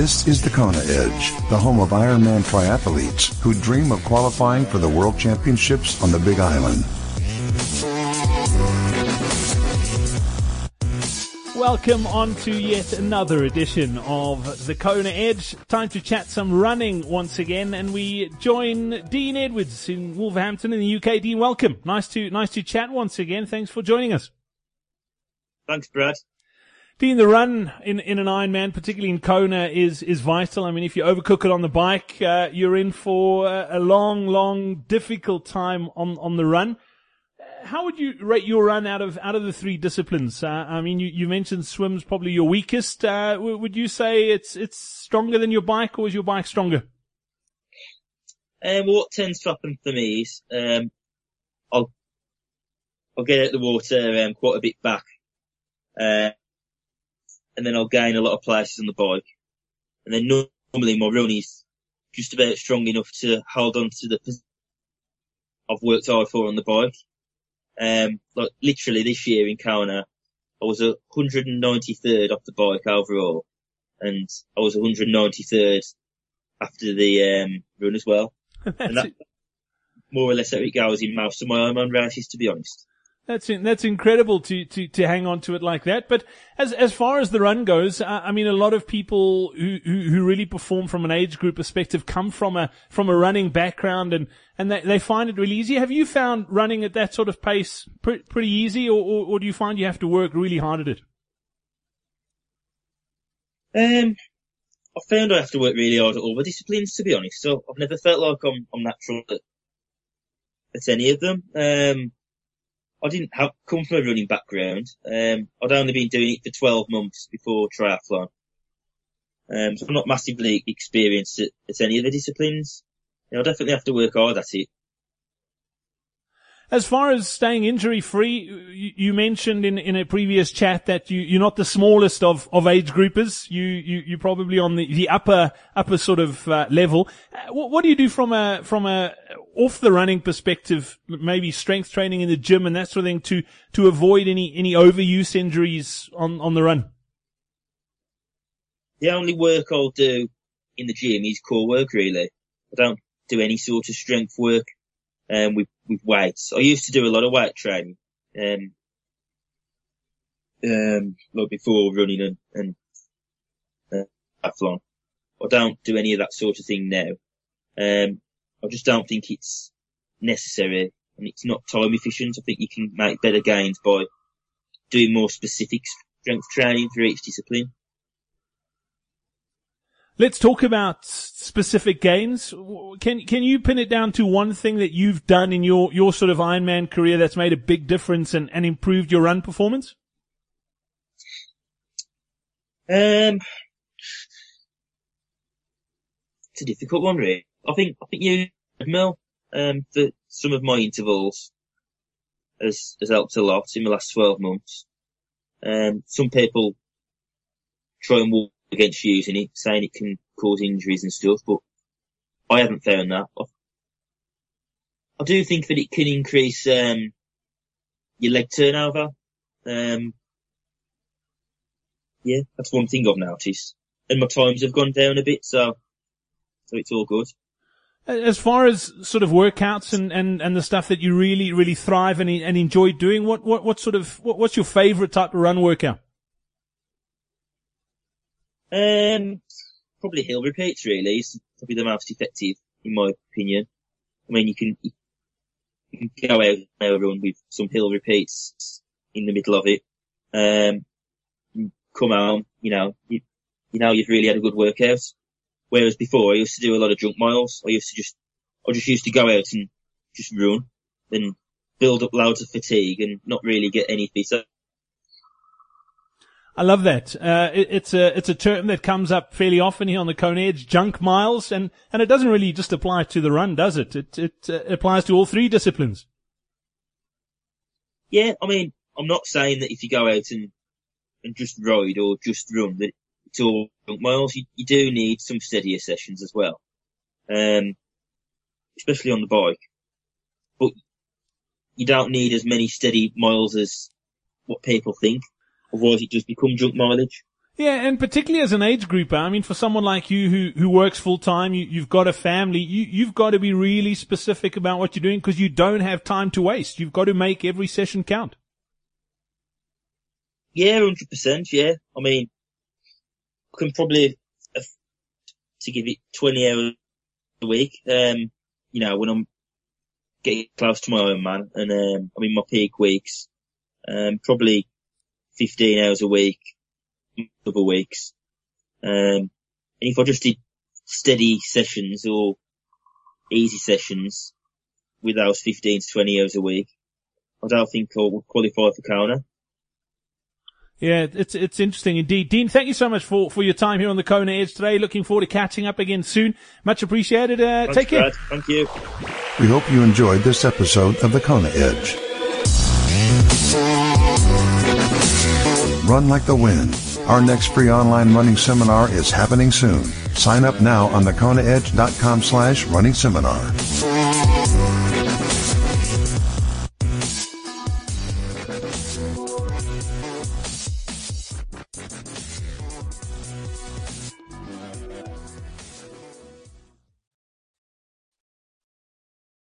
This is the Kona Edge, the home of Ironman triathletes who dream of qualifying for the World Championships on the Big Island. Welcome on to yet another edition of the Kona Edge. Time to chat some running once again, and we join Dean Edwards in Wolverhampton in the UK. Dean, welcome. Nice to chat once again. Thanks for joining us. Thanks, Brad. Dean, the run in an Ironman, particularly in Kona, is vital. I mean, if you overcook it on the bike, you're in for a long, difficult time on the run. How would you rate your run out of the three disciplines? I mean, you mentioned swim's probably your weakest. Would you say it's stronger than your bike, or is your bike stronger? What tends to happen for me is I'll get out the water quite a bit back, and then I'll gain a lot of places on the bike, and then normally my run is just about strong enough to hold on to the position I've worked hard for on the bike. Like literally this year in Kona, I was 193rd off the bike overall, and I was 193rd after the run as well. And that more or less how it goes in most of my Ironman races, to be honest. That's incredible to hang on to it like that. But as far as the run goes, I mean, a lot of people who really perform from an age group perspective come from a running background, and they find it really easy. Have you found running at that sort of pace pretty easy, or do you find you have to work really hard at it? I found I have to work really hard at all the disciplines, to be honest. So I've never felt like I'm natural at any of them. I didn't come from a running background. I'd only been doing it for 12 months before triathlon. So I'm not massively experienced at any of the disciplines. I definitely have to work hard at it. As far as staying injury free, you mentioned in a previous chat that you're not the smallest of age groupers. You're probably on the upper sort of level. What do you do from a off the running perspective, maybe strength training in the gym and that sort of thing to avoid any overuse injuries on the run? The only work I'll do in the gym is core work, really. I don't do any sort of strength work with weights. I used to do a lot of weight training like before running and triathlon. I don't do any of that sort of thing now. I just don't think it's necessary, and it's not time efficient. I think you can make better gains by doing more specific strength training for each discipline. Let's talk about specific gains. Can you pin it down to one thing that you've done in your sort of Ironman career that's made a big difference and improved your run performance? It's a difficult one, really. I think you treadmill for some of my intervals has helped a lot in the last 12 months. Some people try and walk against using it, saying it can cause injuries and stuff, but I haven't found that. I do think that it can increase your leg turnover. Yeah, that's one thing I've noticed. And my times have gone down a bit, so it's all good. As far as sort of workouts and the stuff that you really thrive and enjoy doing, what's your favorite type of run workout? Probably hill repeats, really. It's probably the most effective, in my opinion. I mean, you can go out and run with some hill repeats in the middle of it. Come home, you've really had a good workout. Whereas before, I used to do a lot of junk miles. I just used to go out and just run and build up loads of fatigue and not really get any fitter. I love that. It's a term that comes up fairly often here on the Kona Edge, junk miles, and it doesn't really just apply to the run, does it? It applies to all three disciplines. Yeah, I mean, I'm not saying that if you go out and just ride or just run, that it's all junk miles. You do need some steadier sessions as well, especially on the bike. But you don't need as many steady miles as what people think. Otherwise, it just becomes junk mileage. Yeah, and particularly as an age grouper, I mean, for someone like you who works full time, you've got a family, you've got to be really specific about what you're doing because you don't have time to waste. You've got to make every session count. Yeah, 100%. Yeah, I mean, I can probably to give it 20 hours a week. You know, when I'm getting close to my Ironman and I'm in my peak weeks, probably 15 hours a week. Other weeks. And if I just did steady sessions or easy sessions with those 15 to 20 hours a week, I don't think I would qualify for Kona. Yeah, it's interesting indeed. Dean, thank you so much for your time here on the Kona Edge today. Looking forward to catching up again soon. Much appreciated. Thanks, take care. Brad. Thank you. We hope you enjoyed this episode of the Kona Edge. Run like the wind. Our next free online running seminar is happening soon. Sign up now on thekonaedge.com/running seminar.